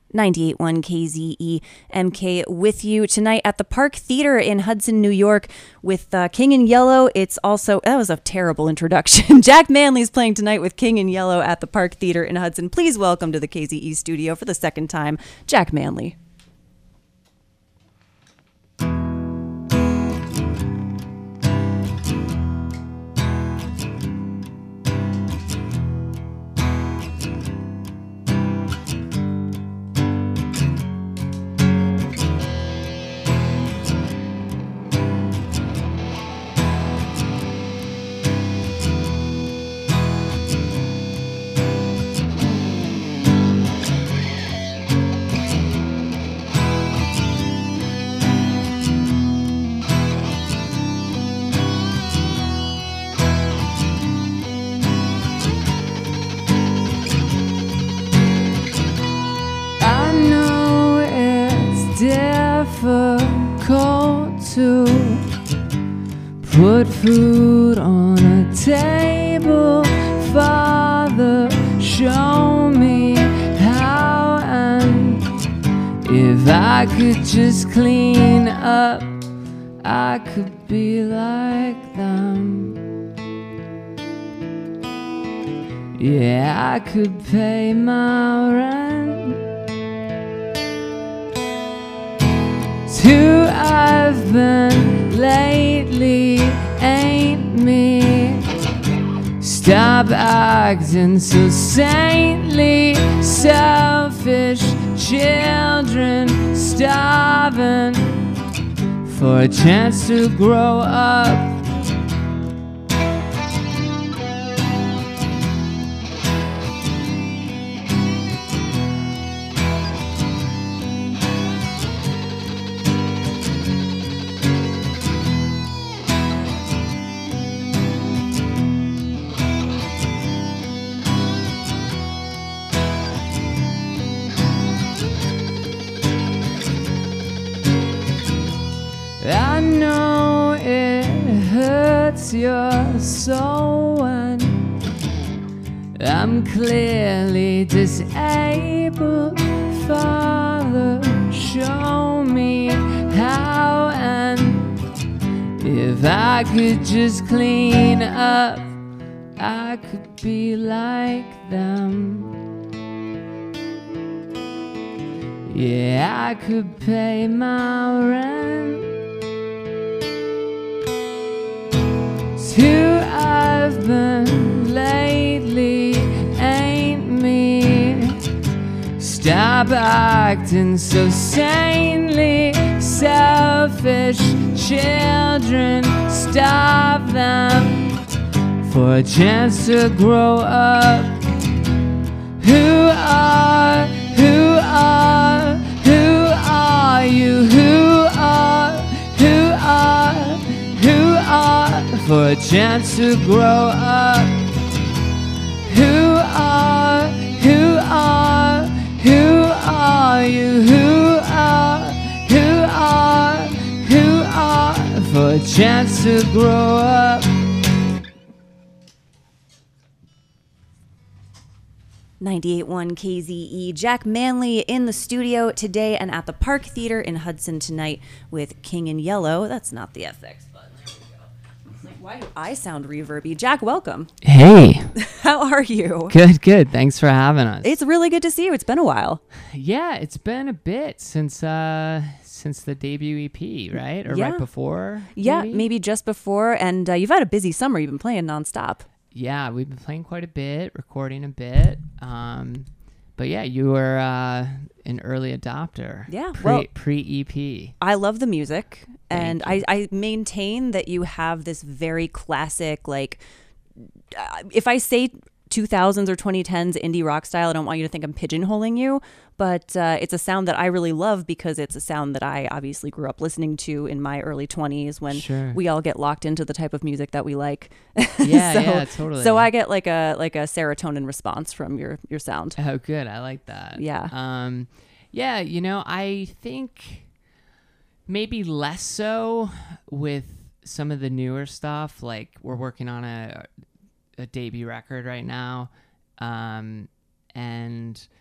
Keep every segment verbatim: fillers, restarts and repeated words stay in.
ninety-eight point one K Z E M K with you tonight at the Park Theater in Hudson, New York with uh, King in Yellow. It's also, that was a terrible introduction. Jack Manley's playing tonight with King in Yellow at the Park Theater in Hudson. Please welcome to the K Z E studio for the second time, Jack Manley. Difficult to put food on a table. Father, show me how, and if I could just clean up, I could be like them. Yeah, I could pay my rent. Who I've been lately ain't me. Stop acting so saintly. Selfish children starving for a chance to grow up. I know it hurts your soul when I'm clearly disabled. Father, show me how, and if I could just clean up, I could be like them. Yeah, I could pay my rent. Who I've been lately ain't me. Stop acting so sanely. Selfish children, stop them for a chance to grow up. Who are, who are, who are you? Who are, who are, who are, for a chance to grow up. Who are, who are, who are you? Who are, who are, who are, for a chance to grow up. ninety-eight point one K Z E. Jack Manley in the studio today and at the Park Theater in Hudson tonight with King in Yellow. That's not the F X button. There we go. It's like, why do I sound reverby? Jack, welcome. Hey. How are you? Good, good. Thanks for having us. It's really good to see you. It's been a while. Yeah, it's been a bit since uh since the debut E P, right? Or yeah. right before? Yeah, maybe, maybe just before. And uh, you've had a busy summer. You've been playing nonstop. Yeah, we've been playing quite a bit, recording a bit. Um, but yeah, you were uh, an early adopter. Yeah, pre, well, pre-E P. I love the music, and Thank I, you. I maintain that you have this very classic, like, uh, if I say two thousands or twenty tens indie rock style, I don't want you to think I'm pigeonholing you, but uh, it's a sound that I really love because it's a sound that I obviously grew up listening to in my early twenties when Sure. we all get locked into the type of music that we like. Yeah, so, yeah, totally. So I get like a like a serotonin response from your your sound. Oh, good. I like that. Yeah. Um, yeah, you know, I think maybe less so with some of the newer stuff. Like we're working on a a debut record right now, um, and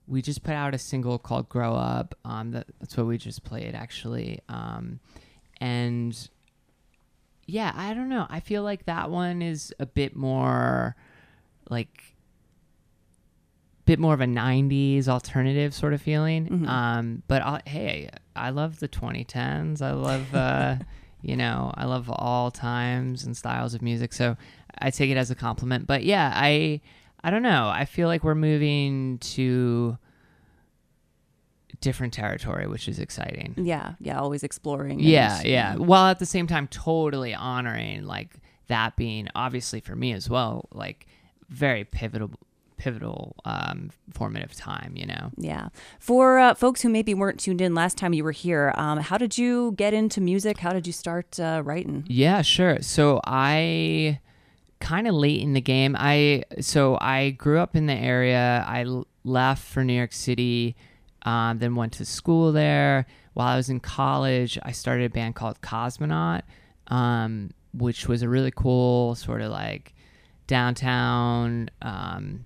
we just put out a single called Grow Up. Um, that, that's what we just played, actually. Um, and yeah, I don't know. I feel like that one is a bit more like, bit more of a nineties alternative sort of feeling. Mm-hmm. Um, but I'll, hey, I love the twenty tens. I love, uh, you know, I love all times and styles of music. So I take it as a compliment. But yeah, I, I don't know. I feel like we're moving to different territory, which is exciting. Yeah, yeah, always exploring. Yeah, and, yeah. um, While at the same time, totally honoring like that being obviously for me as well, like very pivotal, pivotal, um, formative time. You know. Yeah. For uh, folks who maybe weren't tuned in last time you were here, um, how did you get into music? How did you start uh, writing? Yeah, sure. So I kind of late in the game. I so I grew up in the area. I l- left for New York City, um, then went to school there. While I was in college, I started a band called Cosmonaut, um, which was a really cool sort of like downtown um,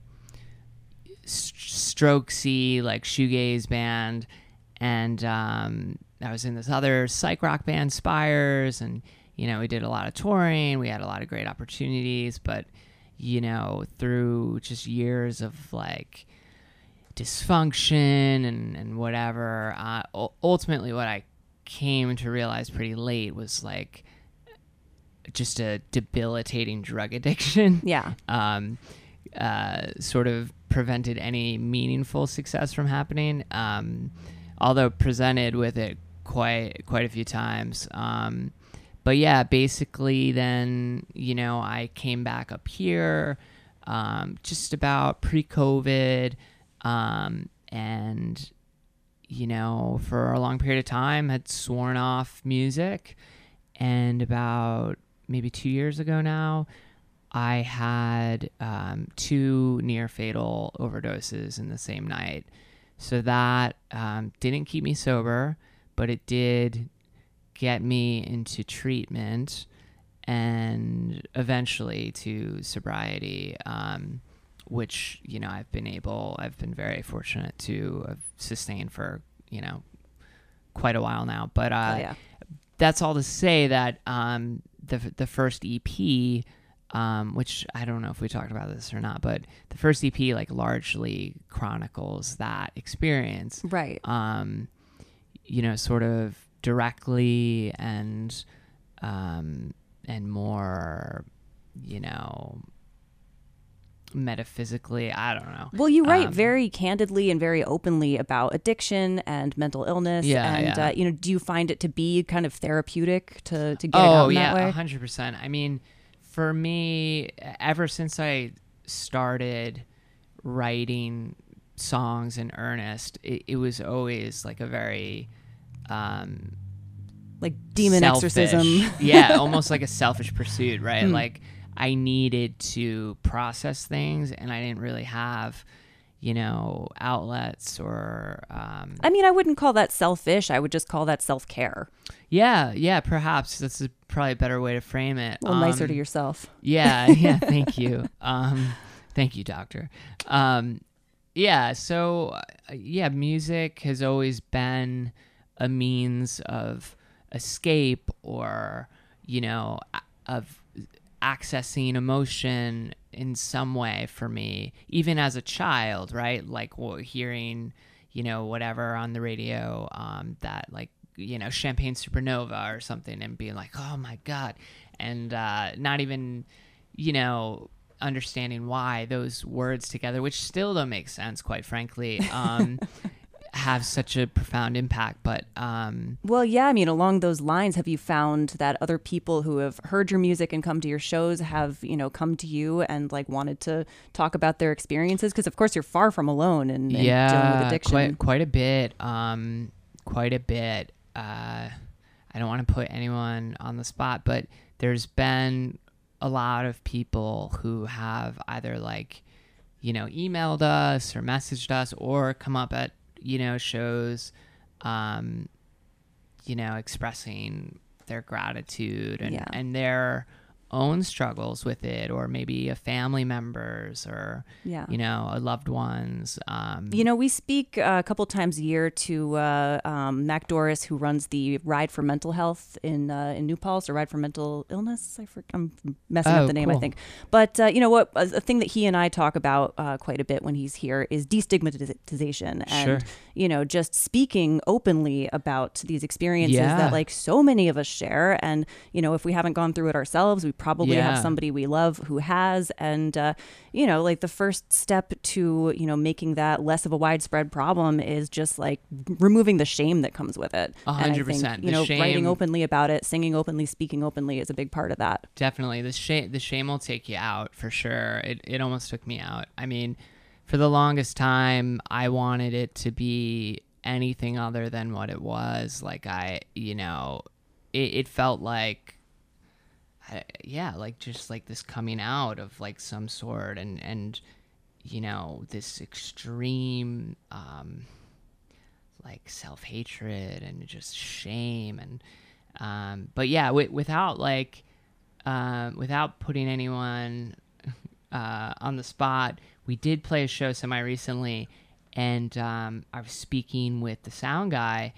strokesy like shoegaze band, and um, I was in this other psych rock band, Spires, and you know, we did a lot of touring. We had a lot of great opportunities, but, you know, through just years of like dysfunction and, and whatever, uh, u- ultimately what I came to realize pretty late was like just a debilitating drug addiction. Yeah. Um, uh, sort of prevented any meaningful success from happening. Um, although presented with it quite, quite a few times. Um, But yeah, basically then, you know, I came back up here um, just about pre-COVID, um, and, you know, for a long period of time had sworn off music. And about maybe two years ago now, I had um, two near-fatal overdoses in the same night. So that um, didn't keep me sober, but it did get me into treatment and eventually to sobriety, um, which, you know, I've been able, I've been very fortunate to have sustained for, you know, quite a while now. But uh, Oh, yeah. that's all to say that um, the the first E P, um, which I don't know if we talked about this or not, but the first E P like largely chronicles that experience. Right. Um, you know, sort of directly and um and more, you know, metaphysically. I don't know. Well, you write Um, very candidly and very openly about addiction and mental illness. Yeah, and yeah. Uh, you know, do you find it to be kind of therapeutic to to get it oh out in yeah, that way? a hundred percent. I mean, for me, ever since I started writing songs in earnest, it, it was always like a very um Like demon selfish- exorcism. Yeah, almost like a selfish pursuit, right? Mm. Like I needed to process things, and I didn't really have, you know, outlets or um I mean, I wouldn't call that selfish. I would just call that self-care. yeah, yeah, perhaps that's a, probably a better way to frame it. A little nicer Um, to yourself. Yeah, yeah, thank you. Um, thank you, doctor. Um, yeah, so uh, yeah, music has always been a means of escape or, you know, a- of accessing emotion in some way for me, even as a child, right? Like well, hearing, you know, whatever on the radio, um, that like, you know, Champagne Supernova or something and being like, oh my God. And uh, not even, you know, understanding why those words together, which still don't make sense, quite frankly, um, have such a profound impact. But um, Well, yeah, I mean, along those lines, have you found that other people who have heard your music and come to your shows have, you know, come to you and like wanted to talk about their experiences? Because of course you're far from alone in, in yeah, dealing with addiction. quite quite a bit, um, quite a bit. Uh, I don't want to put anyone on the spot, but there's been a lot of people who have either like, you know, emailed us or messaged us or come up at, you know, shows, um, you know, expressing their gratitude and, Yeah. and their own struggles with it, or maybe a family members, or Yeah. you know, a loved ones. Um, You know, we speak uh, a couple times a year to uh, um, Mac Doris, who runs the Ride for Mental Health in uh, in New Paltz, or Ride for Mental Illness. I for, I'm messing Oh, up the name, cool. I think. But uh, you know what? A, a thing that he and I talk about uh, quite a bit when he's here is destigmatization, and Sure. you know, just speaking openly about these experiences Yeah. that like so many of us share. And you know, if we haven't gone through it ourselves, we probably Yeah. have somebody we love who has. And uh, you know, like the first step to you know making that less of a widespread problem is just like removing the shame that comes with it. A And I hundred think, percent. You The know, shame- writing openly about it, singing openly, speaking openly is a big part of that. Definitely, the shame the shame will take you out for sure. It it almost took me out. I mean, for the longest time, I wanted it to be anything other than what it was. Like I, you know, it, it felt like, I, yeah, like just like this coming out of like some sort, and and you know, this extreme um, like self hatred and just shame, and um, but yeah, w- without like. Um, without putting anyone uh, on the spot, we did play a show semi recently, and um, I was speaking with the sound guy,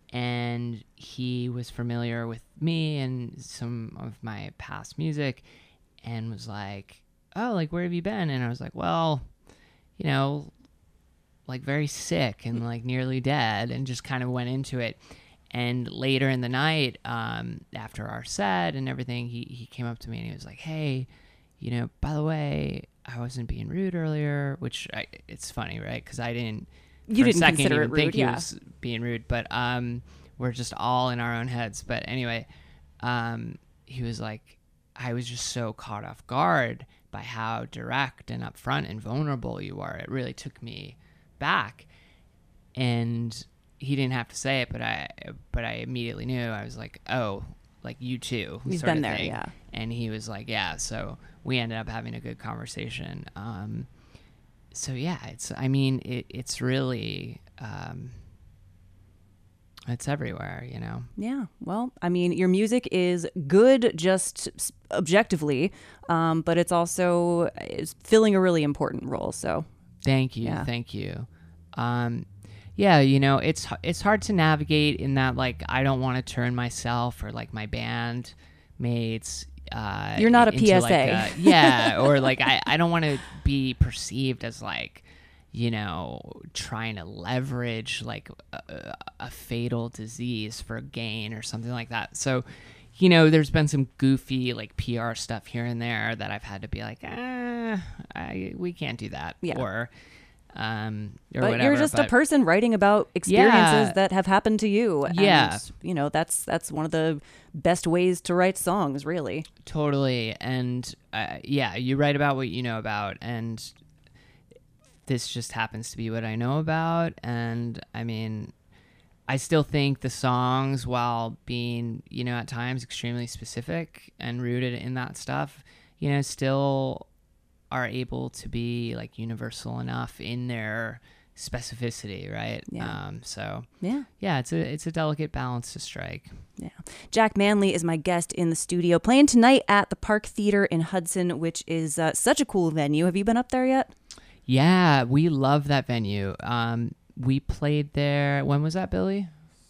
and he was familiar with me and some of my past music, and was like, "Oh, like where have you been?" And I was like, "Well, you know, like very sick and like nearly dead," and just kind of went into it. And later in the night, um, after our set and everything, he, he came up to me and he was like, "Hey, you know, by the way, I wasn't being rude earlier," which I, it's funny, right? Because I didn't, You for a didn't second, consider even it think rude, he yeah. was being rude, but um, we're just all in our own heads. But anyway, um, he was like, "I was just so caught off guard by how direct and upfront and vulnerable you are. It really took me back." And he didn't have to say it, but I but I immediately knew. I was like, "Oh, like you too." He's sort been of there, thing. yeah. And he was like, "Yeah." So we ended up having a good conversation. Um, so yeah, it's. I mean, it, it's really. Um, it's everywhere, you know. Yeah. Well, I mean, your music is good just s- objectively, um, but it's also is filling a really important role. So Thank you, Yeah. thank you. Um, yeah, you know, it's it's hard to navigate in that, like, I don't want to turn myself or like my band mates. Uh, You're not a into, P S A. like, a- yeah, or like I I don't want to be perceived as like, you know, trying to leverage like a, a fatal disease for gain or something like that. So, you know, there's been some goofy like P R stuff here and there that I've had to be like, ah, I, we can't do that, Yeah. or, um, or but whatever. you're just but, a person writing about experiences Yeah. that have happened to you. Yeah. And, you know, that's that's one of the best ways to write songs, really. Totally. And uh, yeah, you write about what you know about, and this just happens to be what I know about. And I mean, I still think the songs, while being, you know, at times extremely specific and rooted in that stuff, you know, still are able to be like universal enough in their specificity, right? Yeah. Um, so Yeah. yeah, it's a it's a delicate balance to strike. Yeah. Jack Manley is my guest in the studio, playing tonight at the Park Theater in Hudson, which is uh, such a cool venue. Have you been up there yet? Yeah, we love that venue. Um, we played there. When was that, Billy?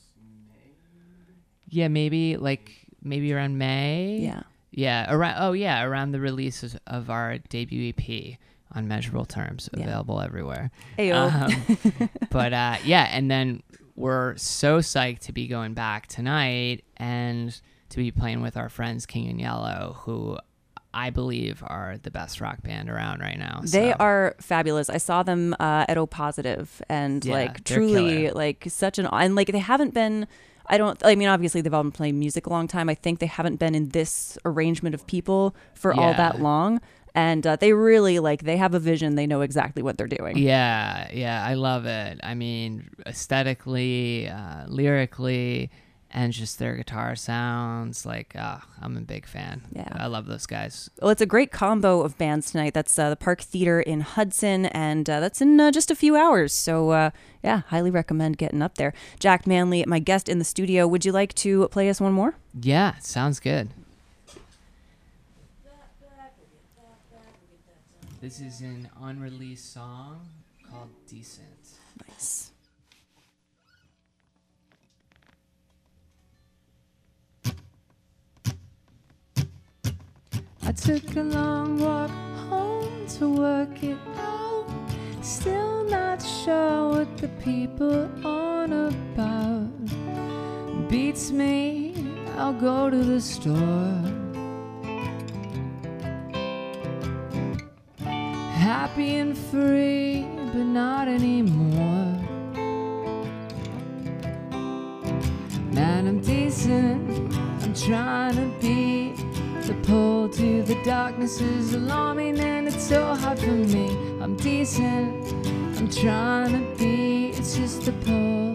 Yeah, maybe like maybe around May. Yeah. Yeah, around. Oh yeah, around the release of, of our debut E P, Unmeasurable Terms, Yeah. available everywhere. Ayo. Um, but uh, yeah, and then we're so psyched to be going back tonight and to be playing with our friends King and Yellow, who I believe are the best rock band around right now. They so. are fabulous. I saw them uh, at O Positive, and Yeah, like they're truly, killer. like such an and like they haven't been. I don't. I mean, obviously they've all been playing music a long time. I think they haven't been in this arrangement of people for all Yeah. that long, and uh, they really like they have a vision. They know exactly what they're doing. Yeah, yeah, I love it. I mean, aesthetically, uh, lyrically, and just their guitar sounds. Like, uh, I'm a big fan. Yeah. I love those guys. Well, it's a great combo of bands tonight. That's uh, the Park Theater in Hudson, and uh, that's in uh, just a few hours. So, uh, yeah, highly recommend getting up there. Jack Manley, my guest in the studio. Would you like to play us one more? Yeah, sounds good. This is an unreleased song called Decent. Nice. I took a long walk home to work it out. Still not sure what the people on about. Beats me, I'll go to the store. Happy and free, but not anymore. Man, I'm decent, I'm trying to be. The pull to the darkness is alarming and it's so hard for me. I'm decent, I'm trying to be, it's just the pull.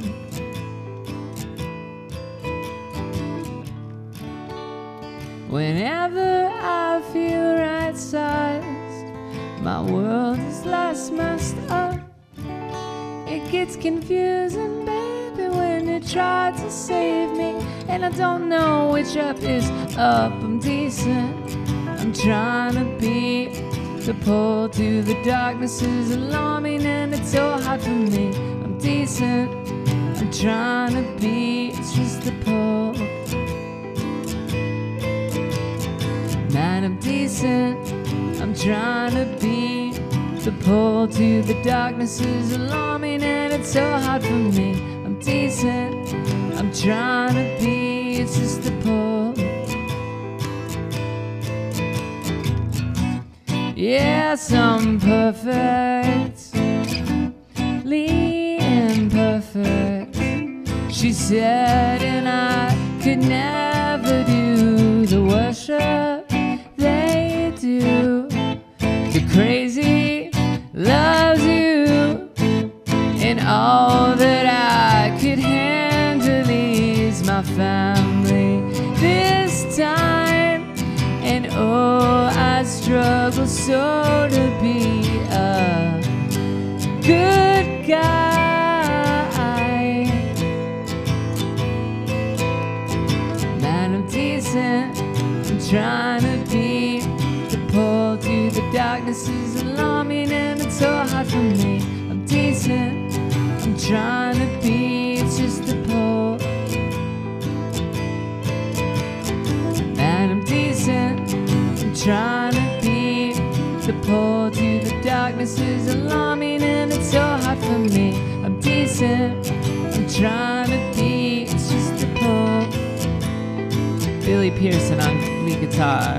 Whenever I feel right-sized, my world is less messed up. It gets confusing, baby, when you try to save me, and I don't know which up is up. I'm decent, I'm trying to be. The pull to the darkness is alarming and it's so hard for me. I'm decent, I'm trying to be. It's just the pull. Man, I'm decent, I'm trying to be. The pull to the darkness is alarming and it's so hard for me. I'm decent, I'm trying to be. It's just the pull. Yes, I'm perfectly imperfect, she said, and I could never do the worship they do. The crazy loves you, and all that I could handle is my family this time. And oh, I struggle so to be a good guy. Man, I'm decent, I'm trying to be. The pull to the darkness is alarming and it's so hard for me. I'm decent, I'm trying to be. It's just the pull. Man, I'm decent, I'm trying to be. The pull to the darkness is alarming and it's so hard for me. I'm decent, I'm trying to be. It's just the pull. Billy Pearson on lead guitar.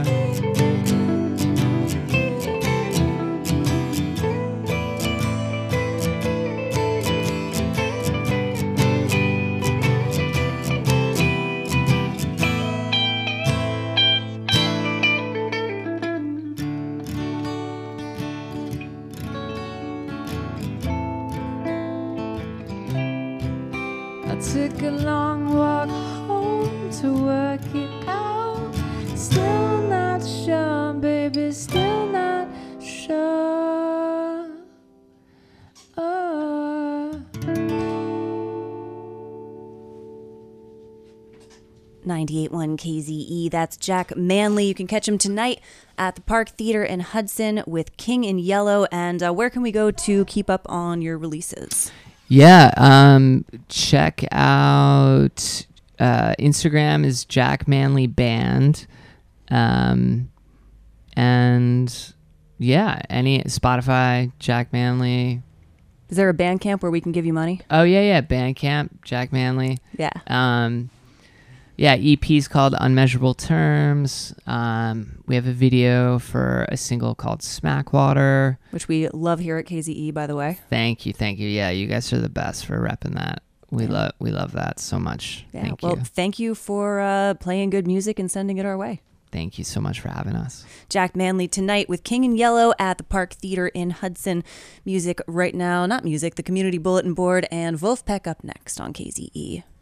I took a long walk home to work it out. Still not sure, baby, still not sure. Oh. ninety-eight point one K Z E. That's Jack Manley. You can catch him tonight at the Park Theater in Hudson with King in Yellow. And uh, where can we go to keep up on your releases? Yeah, um, check out uh, Instagram is Jack Manley Band, um, and yeah, any Spotify Jack Manley. Is there a Bandcamp where we can give you money? Oh yeah, yeah, Bandcamp Jack Manley. Yeah. Um, yeah, E P's called Unmeasurable Terms. Um, we have a video for a single called Smackwater, which we love here at K Z E, by the way. Thank you, thank you. Yeah, you guys are the best for repping that. We yeah. love we love that so much. Yeah, thank well, you. thank you for uh, playing good music and sending it our way. Thank you so much for having us. Jack Manley tonight with King in Yellow at the Park Theater in Hudson. Music right now, not music, the Community Bulletin Board and Wolfpack up next on K Z E.